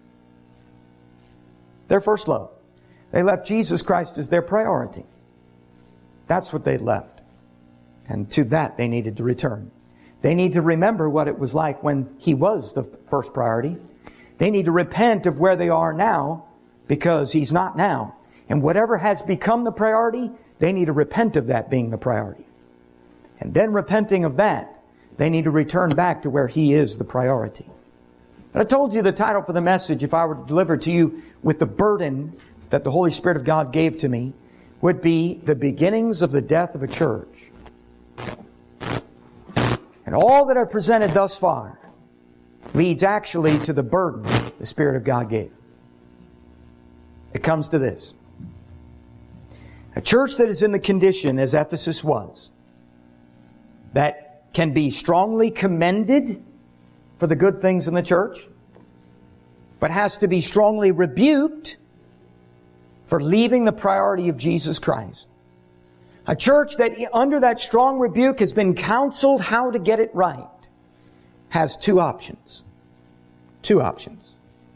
S1: Their first love. They left Jesus Christ as their priority. That's what they left. And to that they needed to return. They need to remember what it was like when He was the first priority. They need to repent of where they are now, because He's not now. And whatever has become the priority, they need to repent of that being the priority. And then repenting of that, they need to return back to where He is the priority. But I told you the title for the message, if I were to deliver to you with the burden that the Holy Spirit of God gave to me, would be the beginnings of the death of a church. And all that I've presented thus far leads actually to the burden the Spirit of God gave. It comes to this. A church that is in the condition as Ephesus was, that can be strongly commended for the good things in the church, but has to be strongly rebuked for leaving the priority of Jesus Christ. A church that under that strong rebuke has been counseled how to get it right has two options. Two options.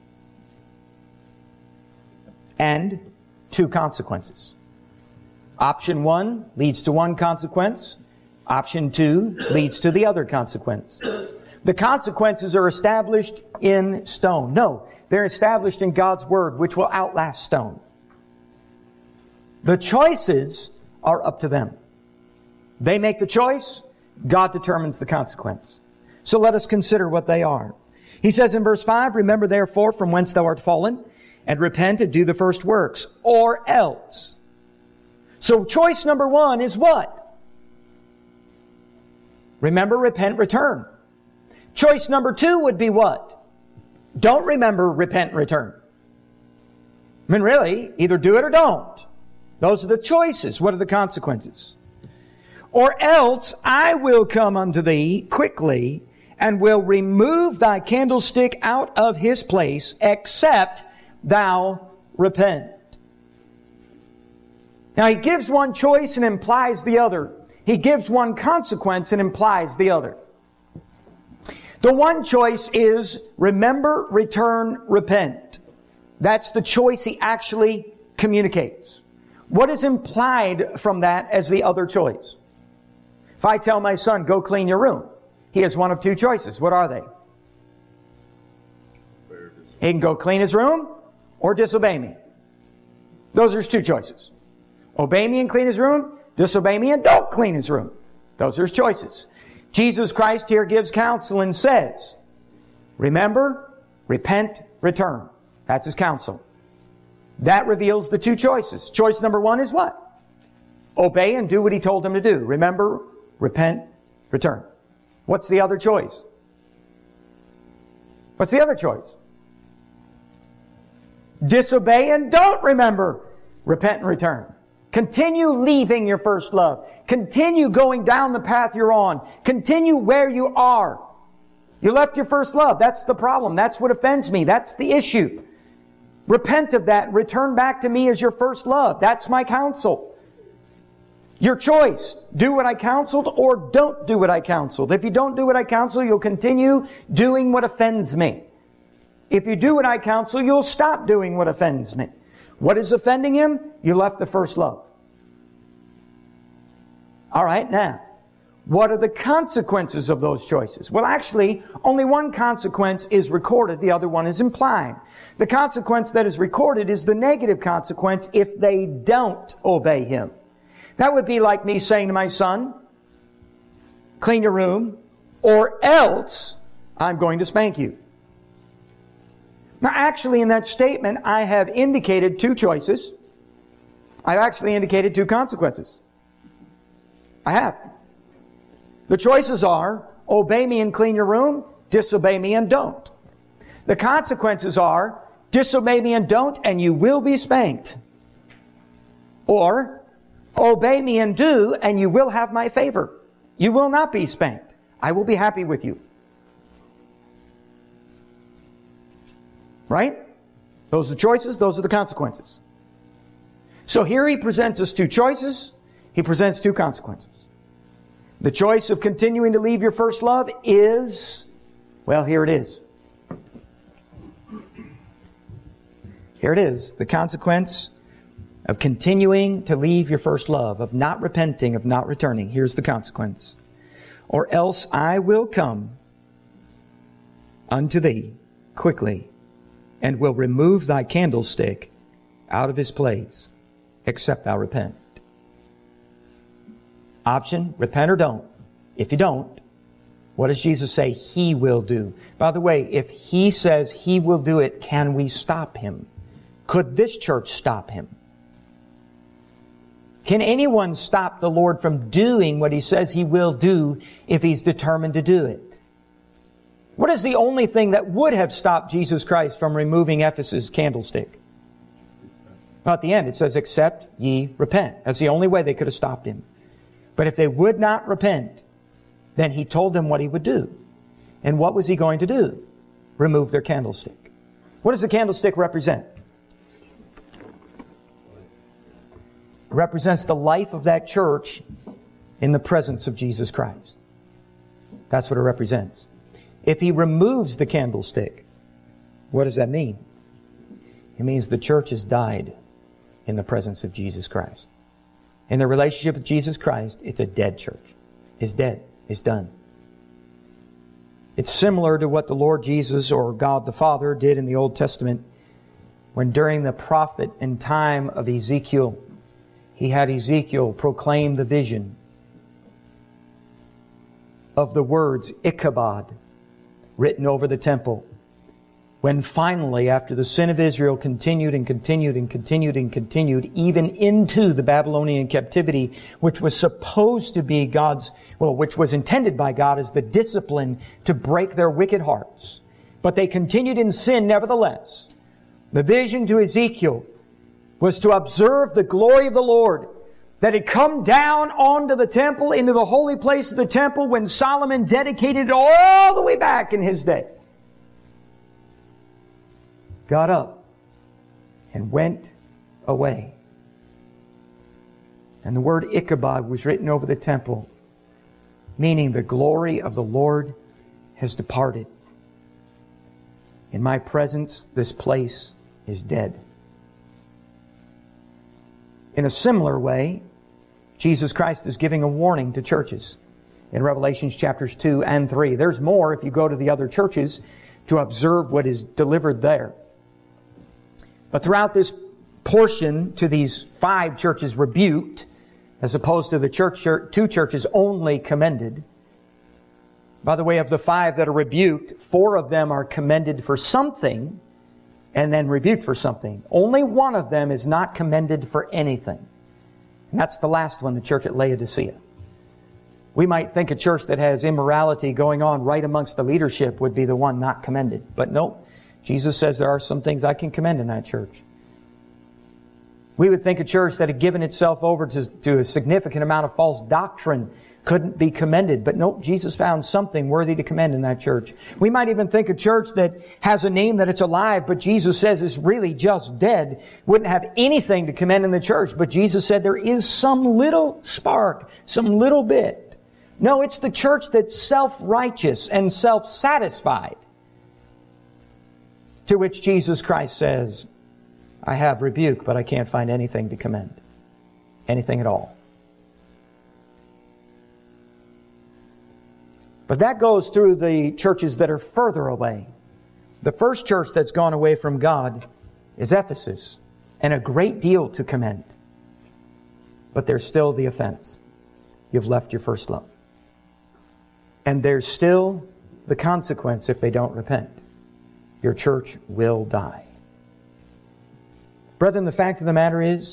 S1: And two consequences. Option 1 leads to one consequence. Option 2 leads to the other consequence. The consequences are established in stone. No, they're established in God's Word, which will outlast stone. The choices are up to them. They make the choice. God determines the consequence. So let us consider what they are. He says in verse 5, remember therefore from whence thou art fallen, and repent and do the first works, or else. So choice number 1 is what? Remember, repent, return. Choice number 2 would be what? Don't remember, repent, return. I mean, really, either do it or don't. Those are the choices. What are the consequences? Or else I will come unto thee quickly, and will remove thy candlestick out of his place, except thou repent. Now He gives one choice and implies the other. He gives one consequence and implies the other. The one choice is remember, return, repent. That's the choice He actually communicates. What is implied from that as the other choice? If I tell my son, go clean your room, he has one of two choices. What are they? He can go clean his room or disobey me. Those are his two choices. Obey me and clean his room, disobey me and don't clean his room. Those are his choices. Jesus Christ here gives counsel and says, remember, repent, return. That's His counsel. That reveals the two choices. Choice number 1 is what? Obey and do what He told them to do. Remember, repent, return. What's the other choice? What's the other choice? Disobey and don't remember, repent and return. Continue leaving your first love. Continue going down the path you're on. Continue where you are. You left your first love. That's the problem. That's what offends me. That's the issue. Repent of that. Return back to me as your first love. That's my counsel. Your choice. Do what I counseled or don't do what I counseled. If you don't do what I counsel, you'll continue doing what offends me. If you do what I counsel, you'll stop doing what offends me. What is offending Him? You left the first love. All right, now, what are the consequences of those choices? Well, actually, only one consequence is recorded. The other one is implied. The consequence that is recorded is the negative consequence if they don't obey Him. That would be like me saying to my son, clean your room, or else I'm going to spank you. Now, actually, in that statement, I have indicated two choices. I've actually indicated two consequences. I have. The choices are, obey me and clean your room, disobey me and don't. The consequences are, disobey me and don't, and you will be spanked. Or, obey me and do, and you will have my favor. You will not be spanked. I will be happy with you. Right? Those are the choices, those are the consequences. So here he presents us two choices. He presents two consequences. The choice of continuing to leave your first love is, well, here it is. Here it is. The consequence of continuing to leave your first love, of not repenting, of not returning. Here's the consequence. Or else I will come unto thee quickly, and will remove thy candlestick out of his place, except thou repent. Option, repent or don't. If you don't, what does Jesus say He will do? By the way, if He says He will do it, can we stop Him? Could this church stop Him? Can anyone stop the Lord from doing what He says He will do if He's determined to do it? What is the only thing that would have stopped Jesus Christ from removing Ephesus' candlestick? Well, at the end it says, except ye repent. That's the only way they could have stopped Him. But if they would not repent, then He told them what He would do. And what was He going to do? Remove their candlestick. What does the candlestick represent? It represents the life of that church in the presence of Jesus Christ. That's what it represents. If He removes the candlestick, what does that mean? It means the church has died in the presence of Jesus Christ. In the relationship with Jesus Christ, it's a dead church. It's dead. It's done. It's similar to what the Lord Jesus or God the Father did in the Old Testament when during the prophet and time of Ezekiel, He had Ezekiel proclaim the vision of the words Ichabod written over the temple. When finally, after the sin of Israel continued and continued and continued and continued, even into the Babylonian captivity, which was supposed to be which was intended by God as the discipline to break their wicked hearts. But they continued in sin nevertheless. The vision to Ezekiel was to observe the glory of the Lord that had come down onto the temple, into the holy place of the temple when Solomon dedicated it all the way back in his day. Got up and went away. And the word Ichabod was written over the temple, meaning the glory of the Lord has departed. In my presence, this place is dead. In a similar way, Jesus Christ is giving a warning to churches in Revelation chapters 2 and 3. There's more if you go to the other churches to observe what is delivered there. But throughout this portion to these 5 churches rebuked, as opposed to the 2 churches only commended. By the way, of the 5 that are rebuked, 4 of them are commended for something and then rebuked for something. Only one of them is not commended for anything. And that's the last one, the church at Laodicea. We might think a church that has immorality going on right amongst the leadership would be the one not commended. But nope. Jesus says there are some things I can commend in that church. We would think a church that had given itself over to a significant amount of false doctrine couldn't be commended. But nope, Jesus found something worthy to commend in that church. We might even think a church that has a name that it's alive, but Jesus says is really just dead, wouldn't have anything to commend in the church. But Jesus said there is some little spark, some little bit. No, it's the church that's self-righteous and self-satisfied, to which Jesus Christ says, I have rebuke, but I can't find anything to commend. Anything at all. But that goes through the churches that are further away. The first church that's gone away from God is Ephesus, and a great deal to commend. But there's still the offense. You've left your first love. And there's still the consequence if they don't repent. Your church will die. Brethren, the fact of the matter is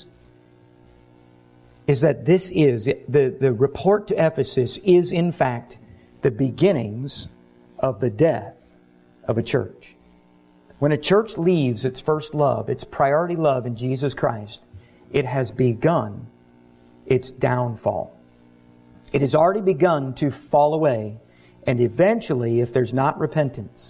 S1: that this is, the report to Ephesus is in fact the beginnings of the death of a church. When a church leaves its first love, its priority love in Jesus Christ, it has begun its downfall. It has already begun to fall away, and eventually, if there's not repentance,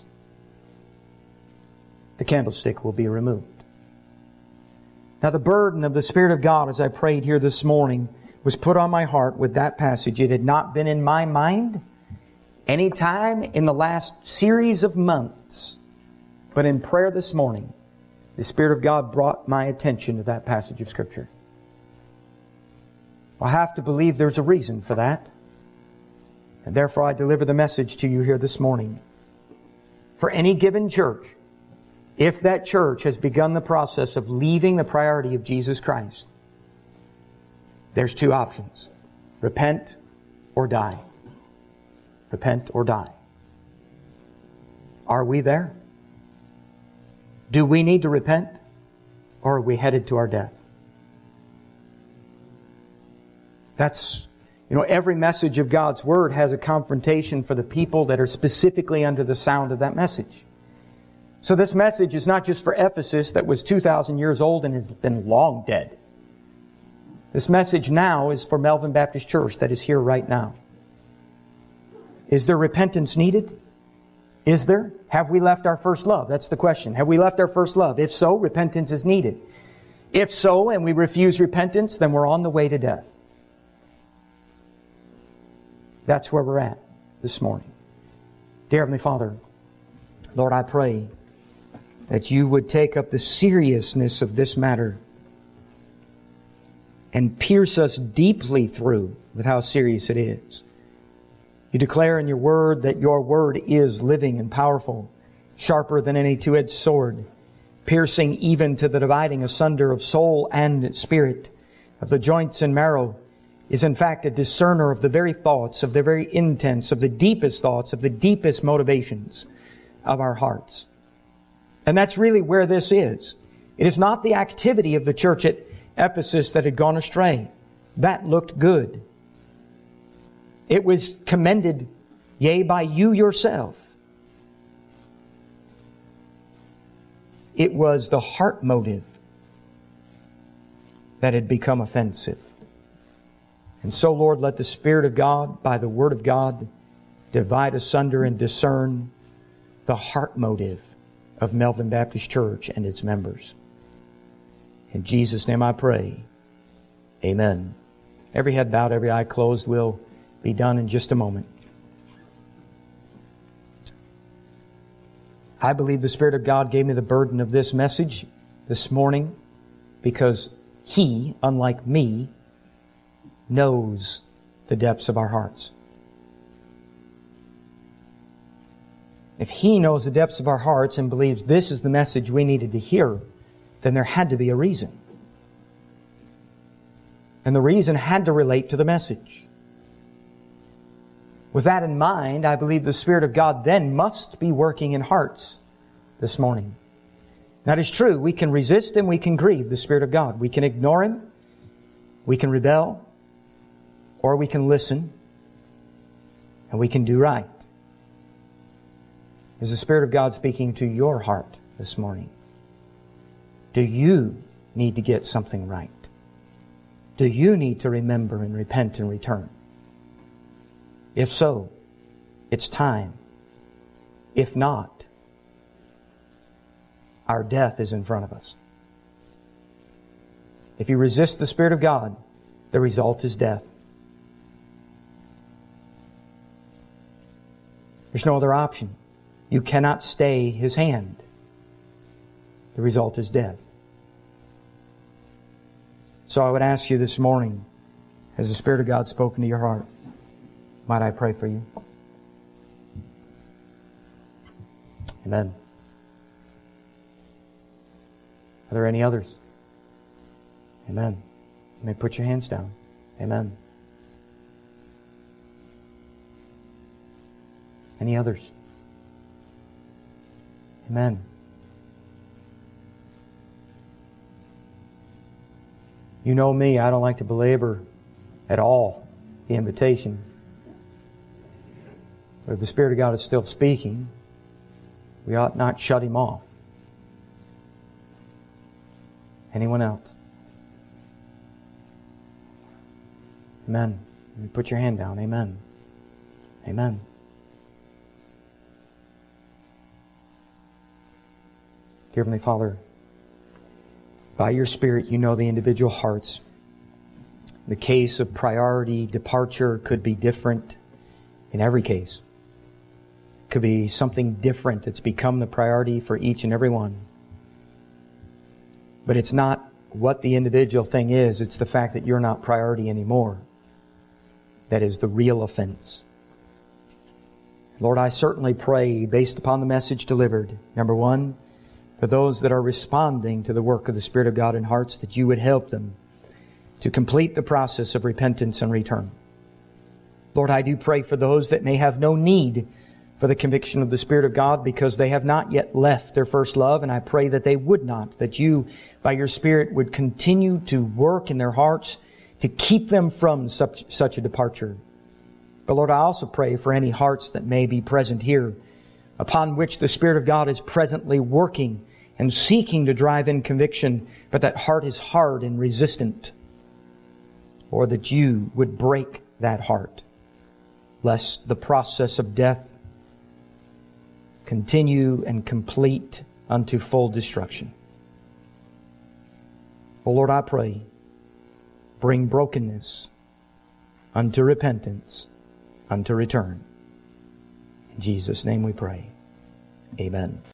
S1: the candlestick will be removed. Now, the burden of the Spirit of God, as I prayed here this morning, was put on my heart with that passage. It had not been in my mind any time in the last series of months. But in prayer this morning, the Spirit of God brought my attention to that passage of Scripture. I have to believe there's a reason for that. And therefore I deliver the message to you here this morning. For any given church, if that church has begun the process of leaving the priority of Jesus Christ, there's two options. Repent or die. Repent or die. Are we there? Do we need to repent? Or are we headed to our death? That's, every message of God's Word has a confrontation for the people that are specifically under the sound of that message. So this message is not just for Ephesus that was 2,000 years old and has been long dead. This message now is for Melvin Baptist Church that is here right now. Is there repentance needed? Is there? Have we left our first love? That's the question. Have we left our first love? If so, repentance is needed. If so, and we refuse repentance, then we're on the way to death. That's where we're at this morning. Dear Heavenly Father, Lord, I pray that You would take up the seriousness of this matter and pierce us deeply through with how serious it is. You declare in Your Word that Your Word is living and powerful, sharper than any two-edged sword, piercing even to the dividing asunder of soul and spirit, of the joints and marrow, is in fact a discerner of the very thoughts, of the very intents, of the deepest thoughts, of the deepest motivations of our hearts. And that's really where this is. It is not the activity of the church at Ephesus that had gone astray. That looked good. It was commended, yea, by you yourself. It was the heart motive that had become offensive. And so, Lord, let the Spirit of God, by the Word of God, divide asunder and discern the heart motive of Melvin Baptist Church and its members. In Jesus' name I pray. Amen. Every head bowed, every eye closed will be done in just a moment. I believe the Spirit of God gave me the burden of this message this morning because He, unlike me, knows the depths of our hearts. If He knows the depths of our hearts and believes this is the message we needed to hear, then there had to be a reason. And the reason had to relate to the message. With that in mind, I believe the Spirit of God then must be working in hearts this morning. That is true. We can resist and we can grieve the Spirit of God. We can ignore Him, we can rebel, or we can listen, and we can do right. Is the Spirit of God speaking to your heart this morning? Do you need to get something right? Do you need to remember and repent and return? If so, it's time. If not, our death is in front of us. If you resist the Spirit of God, the result is death. There's no other option. You cannot stay His hand. The result is death. So I would ask you this morning, has the Spirit of God spoken to your heart? Might I pray for you? Amen. Are there any others? Amen. You may put your hands down. Amen. Any others? Amen. You know me, I don't like to belabor at all the invitation. But if the Spirit of God is still speaking, we ought not shut Him off. Anyone else? Amen. You put your hand down. Amen. Amen. Dear Heavenly Father, by your Spirit, you know the individual hearts. The case of priority departure could be different in every case. It could be something different that's become the priority for each and every one. But it's not what the individual thing is, it's the fact that you're not priority anymore. That is the real offense. Lord, I certainly pray, based upon the message delivered, number one, for those that are responding to the work of the Spirit of God in hearts, that you would help them to complete the process of repentance and return. Lord, I do pray for those that may have no need for the conviction of the Spirit of God because they have not yet left their first love, and I pray that they would not, that you, by your Spirit, would continue to work in their hearts to keep them from such a departure. But Lord, I also pray for any hearts that may be present here upon which the Spirit of God is presently working and seeking to drive in conviction, but that heart is hard and resistant. Or that you would break that heart, lest the process of death continue and complete unto full destruction. Oh Lord, I pray, bring brokenness unto repentance, unto return. In Jesus' name we pray. Amen.